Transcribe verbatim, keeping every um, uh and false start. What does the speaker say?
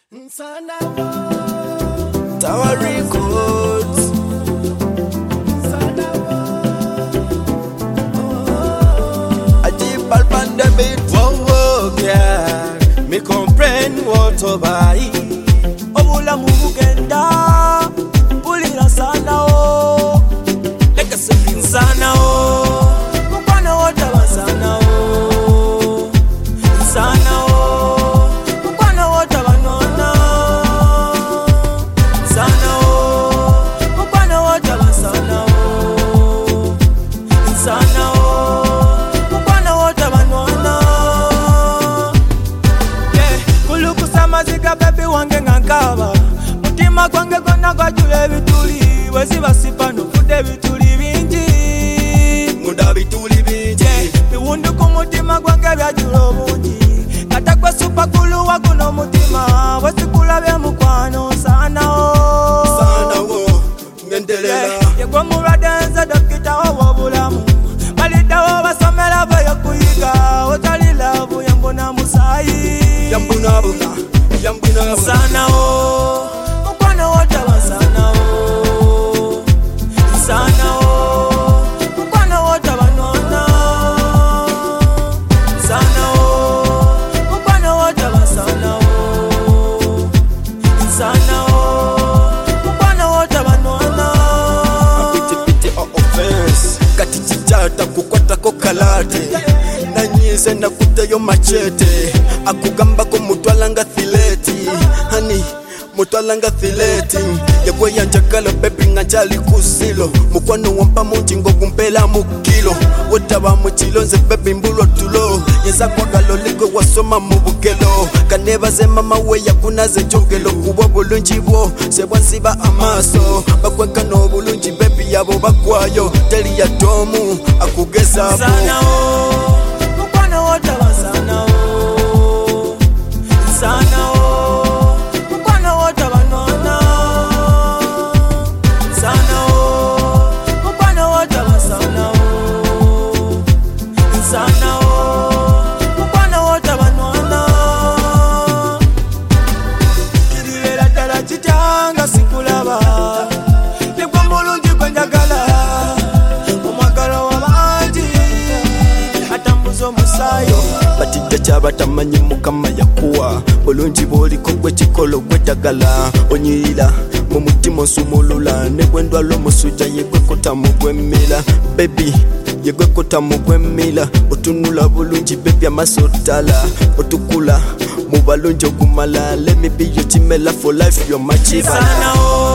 Tower Records. Ajib Alpanda beat. Wow, wow, yeah. Me comprehend what to buy. Obula mugenda, pulira sana o. Like a second Sana o, mukwana wotaba sana o. Sana o, mukwana wotaba nona. Sana o, mukwana wotaba sana o. Sana o, mukwana wotaba nona. Yeah, kulukusama zika baby wange ngankaba. Mutima gwange gonna gwajula bituli, wesiba sipano kude bituli bingi. Muda bituli bingi. Biwundu ku mutima gwange byajula obungi. Kata gwe supakulu waguno mutima, wesikulabe mukwano sana o. Sana wo, ngendelela. Yegwe mulwadde nze dokita w'obulamu. Baliddawo basomera beyo kuyiga, otali laavu yambuna musaayi. Yambuna buna, yambuna buna. Sana o, mukwano wotaba sana o. Sana o, mukwano wotaba nona. Sana o, mukwano wotaba sana o. Sana o, mukwano wotaba nona. Piti piti o offense. Kati chichata kukwata ko kalate. Nanyize na kuteyo machete. Akugamba ko mutwalanga thileti. Honey, mutwalanga thileti. Yegwe yanjakala baby ngachali kusilo. Mukwano wampa munjingo kumpela mukilo. Wotaba muchilo nze baby mbulo tulo. Yeza kwa galoliko wasoma mubukelo. Kaneba ze mama we yakunaze jongelo. Kubo bulunji bo, sebwa nsiba amaso. Bakweka no bulunji baby yabo bakwayo. Teli ya tomu, akugeza bo. Sana o, mukwano wotaba sana o. Sana o, mukwano wotaba nona. Sana o, mukwano wotaba sana o. Sana o, mukwano wotaba nona. Kiribera ddala kitanga sikulaba. Nibwo mulungi gwe njagala. Omwagalo w'abangi atambuza omusaayi. Batijja kyabatamanyi mukama yakuwa. Bulungi bw'oliko gwe kikolo gwetagala. Onyirira mu mutima osumulula. Ne bwe ndwala omusujja yegwe kotamu gw'emmira. Baby yegwe kotamu gw'emmira. Otunula bulungi baby amaaso otala. Otukula mu balungi ogumala. Let me be your chimela for life, you're my chiva. Sana o,